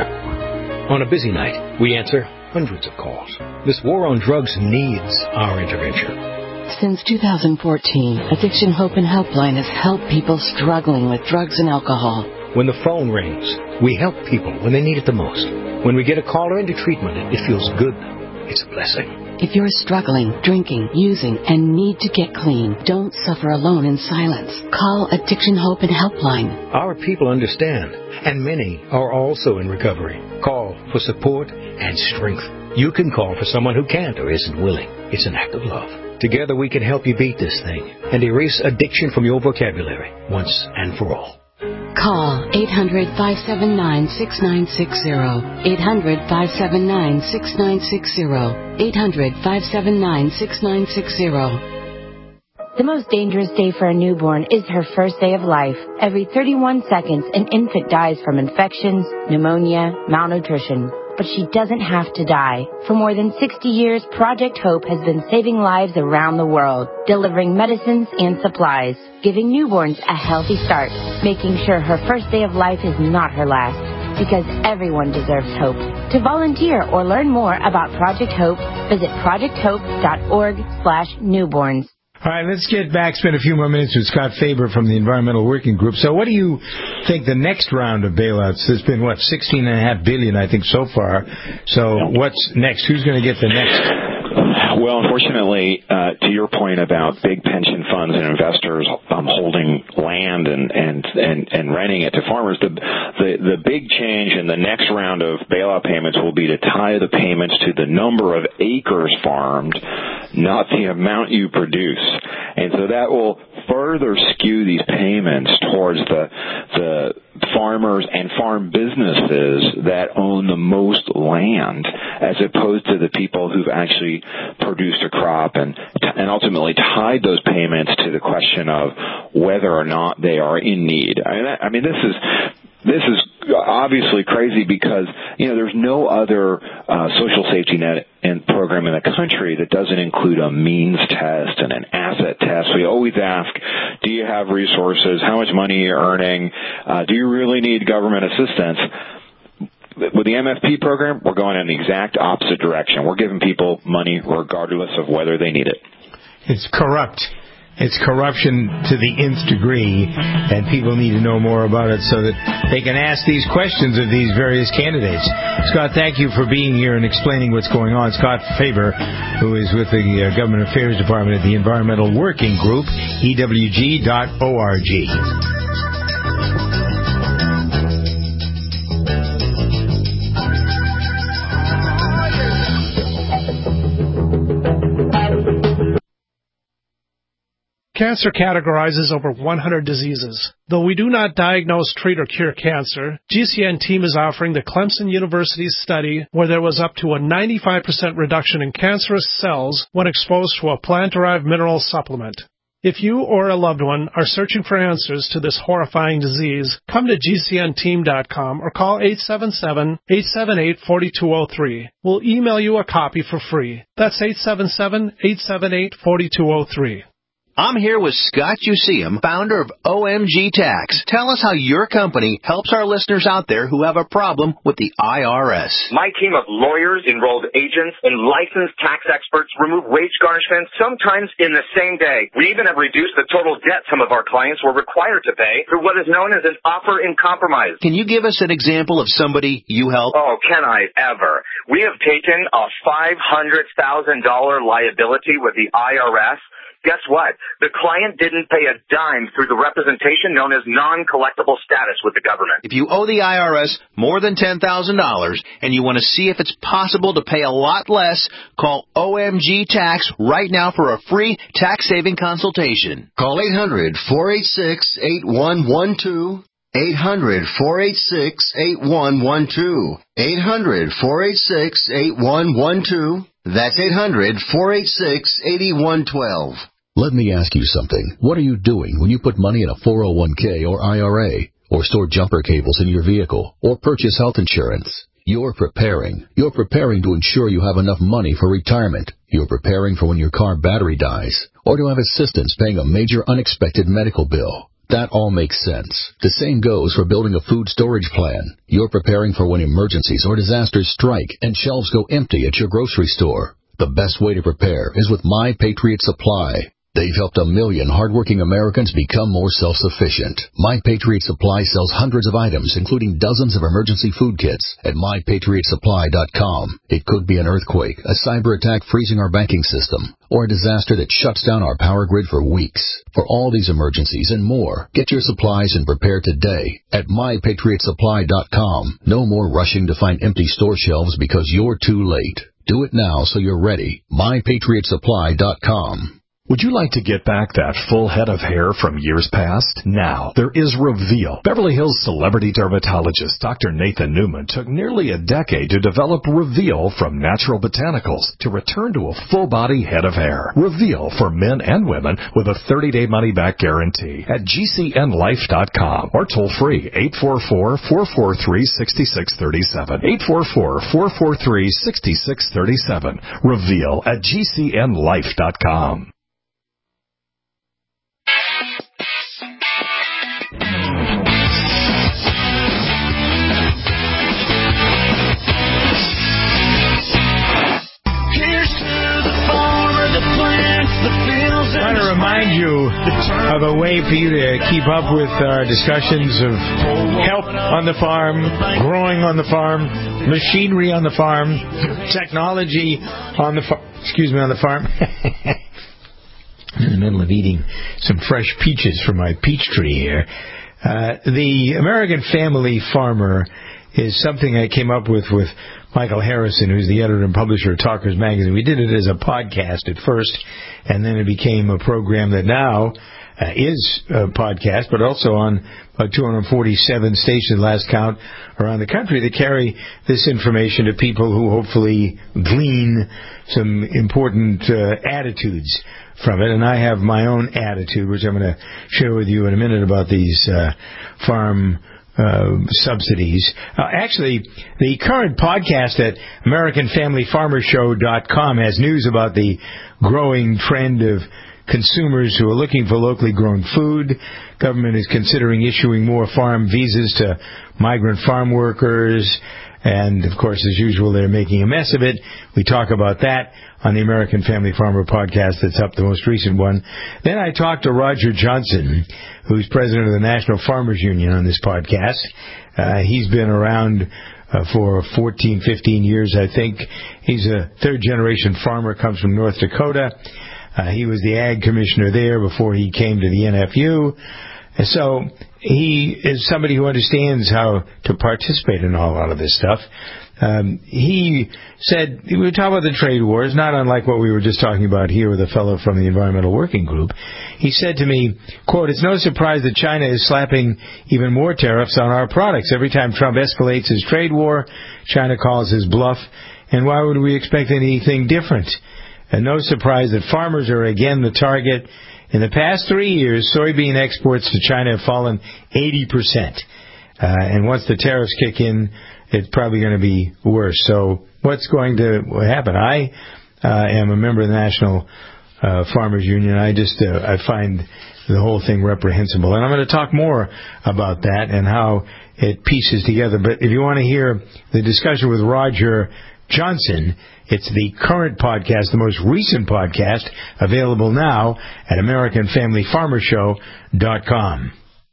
On a busy night, we answer hundreds of calls. This war on drugs needs our intervention. Since two thousand fourteen, Addiction Hope and Helpline has helped people struggling with drugs and alcohol. When the phone rings, we help people when they need it the most. When we get a caller into treatment, it feels good. It's a blessing. If you're struggling, drinking, using, and need to get clean, don't suffer alone in silence. Call Addiction Hope and Helpline. Our people understand, and many are also in recovery. Call for support and strength. You can call for someone who can't or isn't willing. It's an act of love. Together we can help you beat this thing and erase addiction from your vocabulary once and for all. Call eight hundred, five seven nine, six nine six zero, eight hundred, five seven nine, six nine six zero, eight hundred, five seven nine, six nine six zero. The most dangerous day for a newborn is her first day of life. Every thirty-one seconds, an infant dies from infections, pneumonia, malnutrition. But she doesn't have to die. For more than sixty years, Project Hope has been saving lives around the world, delivering medicines and supplies, giving newborns a healthy start, making sure her first day of life is not her last, because everyone deserves hope. To volunteer or learn more about Project Hope, visit project hope dot org slash newborns. All right, let's get back, spend a few more minutes with Scott Faber from the Environmental Working Group. So what do you think the next round of bailouts, there's been, what, sixteen point five billion dollars, I think, so far. So what's next? Who's going to get the next? Well, unfortunately, uh, to your point about big pension funds and investors um, holding land and, and, and, and renting it to farmers, the, the, the big change in the next round of bailout payments will be to tie the payments to the number of acres farmed, not the amount you produce. And so that will further skew these payments towards the, the farmers and farm businesses that own the most land, as opposed to the people who've actually produced a crop, and and ultimately tied those payments to the question of whether or not they are in need. I mean, that, I mean this is this is obviously crazy because, you know, there's no other uh, social safety net and program in the country that doesn't include a means test and an asset test. We always ask, do you have resources? How much money are you earning? Uh, do you really need government assistance? With the M F P program, we're going in the exact opposite direction. We're giving people money regardless of whether they need it. It's corrupt. It's corruption to the nth degree, and people need to know more about it so that they can ask these questions of these various candidates. Scott, thank you for being here and explaining what's going on. Scott Faber, who is with the uh, Government Affairs Department at the Environmental Working Group, E W G dot org. Cancer categorizes over one hundred diseases. Though we do not diagnose, treat, or cure cancer, G C N team is offering the Clemson University study where there was up to a ninety-five percent reduction in cancerous cells when exposed to a plant-derived mineral supplement. If you or a loved one are searching for answers to this horrifying disease, come to G C N team dot com or call eight seven seven, eight seven eight, four two zero three. We'll email you a copy for free. That's eight seven seven, eight seven eight, four two zero three. I'm here with Scott Useum, founder of O M G Tax. Tell us how your company helps our listeners out there who have a problem with the I R S. My team of lawyers, enrolled agents, and licensed tax experts remove wage garnishments sometimes in the same day. We even have reduced the total debt some of our clients were required to pay through what is known as an offer in compromise. Can you give us an example of somebody you help? Oh, can I ever? We have taken a five hundred thousand dollars liability with the I R S. Guess what? The client didn't pay a dime through the representation known as non-collectible status with the government. If you owe the I R S more than ten thousand dollars and you want to see if it's possible to pay a lot less, call O M G Tax right now for a free tax-saving consultation. Call eight hundred, four eight six, eight one one two. eight hundred, four eight six, eight one one two. eight hundred, four eight six, eight one one two. That's eight hundred, four eight six, eight one one two. Let me ask you something. What are you doing when you put money in a four oh one k or I R A, or store jumper cables in your vehicle, or purchase health insurance? You're preparing. You're preparing to ensure you have enough money for retirement. You're preparing for when your car battery dies, or to have assistance paying a major unexpected medical bill. That all makes sense. The same goes for building a food storage plan. You're preparing for when emergencies or disasters strike and shelves go empty at your grocery store. The best way to prepare is with My Patriot Supply. They've helped a million hardworking Americans become more self-sufficient. My Patriot Supply sells hundreds of items, including dozens of emergency food kits at my patriot supply dot com. It could be an earthquake, a cyber attack freezing our banking system, or a disaster that shuts down our power grid for weeks. For all these emergencies and more, get your supplies and prepare today at my patriot supply dot com. No more rushing to find empty store shelves because you're too late. Do it now so you're ready. my patriot supply dot com. Would you like to get back that full head of hair from years past? Now, there is Reveal. Beverly Hills celebrity dermatologist Doctor Nathan Newman took nearly a decade to develop Reveal from natural botanicals to return to a full-body head of hair. Reveal for men and women with a thirty-day money-back guarantee at G C N life dot com or toll-free eight four four, four four three, six six three seven. eight four four, four four three, six six three seven. Reveal at G C N life dot com. I want to remind you of a way for you to keep up with our discussions of help on the farm, growing on the farm, machinery on the farm, technology on the farm. Excuse me, on the farm. In the middle of eating some fresh peaches from my peach tree here. Uh, the American Family Farmer is something I came up with with Michael Harrison, who's the editor and publisher of Talkers Magazine. We did it as a podcast at first, and then it became a program that now uh, is a podcast, but also on about two hundred forty-seven stations, last count, around the country that carry this information to people who hopefully glean some important uh, attitudes from it. And I have my own attitude, which I'm going to share with you in a minute about these uh, farm Uh, subsidies. Uh, actually, the current podcast at American Family Farmer Show dot com has news about the growing trend of consumers who are looking for locally grown food. Government is considering issuing more farm visas to migrant farm workers. And, of course, as usual, they're making a mess of it. We talk about that on the American Family Farmer podcast that's up, the most recent one. Then I talked to Roger Johnson, who's president of the National Farmers Union, on this podcast. Uh, he's been around uh, for fourteen, fifteen years, I think. He's a third-generation farmer, comes from North Dakota. Uh, he was the ag commissioner there before he came to the N F U. And so he is somebody who understands how to participate in a lot of this stuff. Um, he said, we were talking about the trade wars, not unlike what we were just talking about here with a fellow from the Environmental Working Group. He said to me, quote, "It's no surprise that China is slapping even more tariffs on our products. Every time Trump escalates his trade war, China calls his bluff. And why would we expect anything different? And no surprise that farmers are again the target. In the past three years, soybean exports to China have fallen eighty percent. Uh, and once the tariffs kick in, it's probably going to be worse. So what's going to happen? I uh, am a member of the National uh, Farmers Union. I just uh, I find the whole thing reprehensible. And I'm going to talk more about that and how it pieces together. But if you want to hear the discussion with Roger Johnson, it's the current podcast, the most recent podcast, available now at American Family Farmer Show dot com.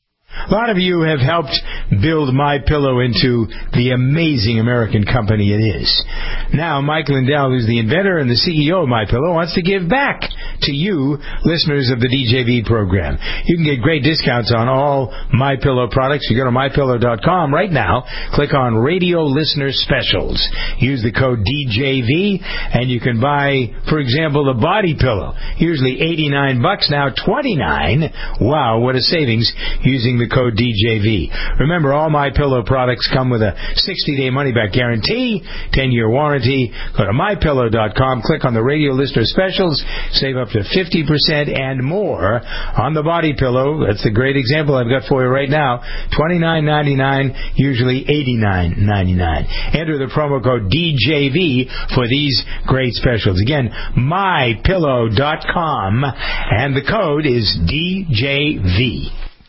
A lot of you have helped build MyPillow into the amazing American company it is. Now, Mike Lindell, who's the inventor and the C E O of MyPillow, wants to give back to you, listeners of the D J V program. You can get great discounts on all MyPillow products. You go to My Pillow dot com right now, click on Radio Listener Specials. Use the code D J V, and you can buy, for example, the body pillow. Usually eighty-nine bucks, now twenty-nine. Wow, what a savings using the code D J V. Remember, all MyPillow products come with a sixty-day money-back guarantee, ten-year warranty. Go to My Pillow dot com, click on the Radio Listener Specials, save up to fifty percent and more on the body pillow. That's a great example I've got for you right now. twenty-nine ninety-nine, usually eighty-nine ninety-nine. Enter the promo code D J V for these great specials. Again, My Pillow dot com, and the code is D J V.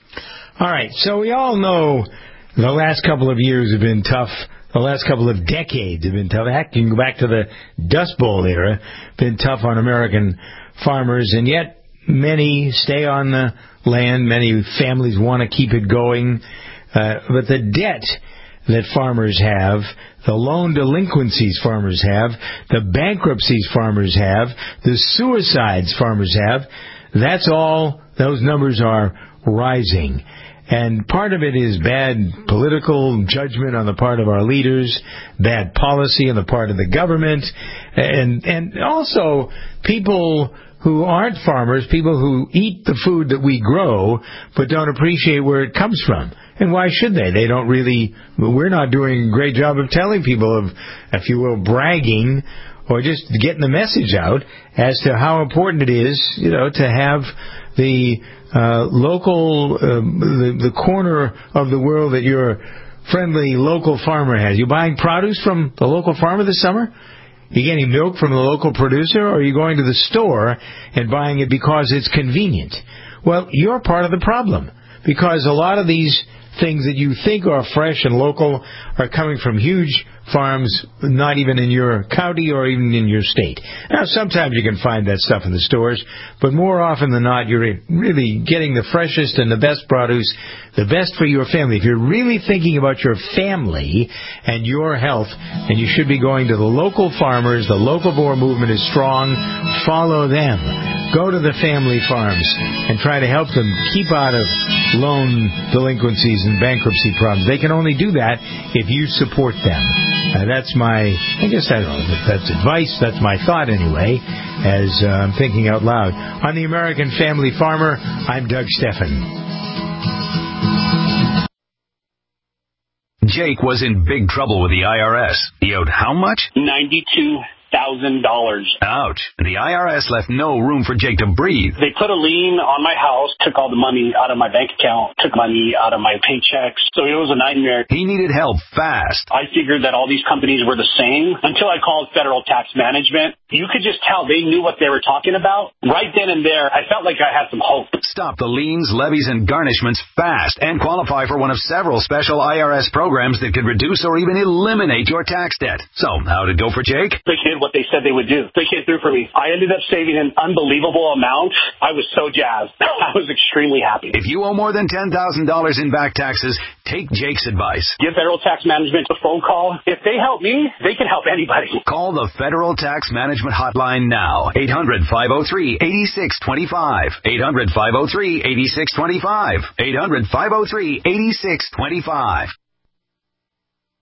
All right, so we all know the last couple of years have been tough. The last couple of decades have been tough. Heck, you can go back to the Dust Bowl era. Been tough on American farmers, and yet many stay on the land. Many families want to keep it going. Uh, but the debt that farmers have, the loan delinquencies farmers have, the bankruptcies farmers have, the suicides farmers have, that's all, those numbers are rising. And part of it is bad political judgment on the part of our leaders, bad policy on the part of the government, and and also people who aren't farmers, people who eat the food that we grow but don't appreciate where it comes from. And why should they? They don't really, we're not doing a great job of telling people, of, if you will, bragging or just getting the message out as to how important it is, you know, to have the uh, local, uh, the, the corner of the world that your friendly local farmer has. You buying produce from the local farmer this summer? You getting milk from the local producer, or are you going to the store and buying it because it's convenient? Well, you're part of the problem, because a lot of these things that you think are fresh and local are coming from huge farms, not even in your county or even in your state. Now, sometimes you can find that stuff in the stores, but more often than not, you're really getting the freshest and the best produce, the best for your family. If you're really thinking about your family and your health, then you should be going to the local farmers. The local boar movement is strong. Follow them. Go to the family farms and try to help them keep out of loan delinquencies and bankruptcy problems. They can only do that if you support them. Uh, that's my, I guess, I don't know if that's advice, that's my thought anyway, as uh, I'm thinking out loud. On the American Family Farmer, I'm Doug Steffen. Jake was in big trouble with the I R S. He owed how much? ninety-two thousand dollars. Ouch. The I R S left no room for Jake to breathe. They put a lien on my house, took all the money out of my bank account, took money out of my paychecks. So it was a nightmare. He needed help fast. I figured that all these companies were the same until I called Federal Tax Management. You could just tell they knew what they were talking about. Right then and there, I felt like I had some hope. Stop the liens, levies, and garnishments fast and qualify for one of several special I R S programs that could reduce or even eliminate your tax debt. So, how'd it go for Jake? They did what they said they would do. They came through for me. I ended up saving an unbelievable amount. I was so jazzed. I was extremely happy. If you owe more than ten thousand dollars in back taxes, take Jake's advice. Give Federal Tax Management a phone call. If they help me, they can help anybody. Call the Federal Tax Management Hotline now. eight hundred, five oh three, eight six two five. eight hundred, five oh three, eight six two five. eight hundred, five oh three, eight six two five.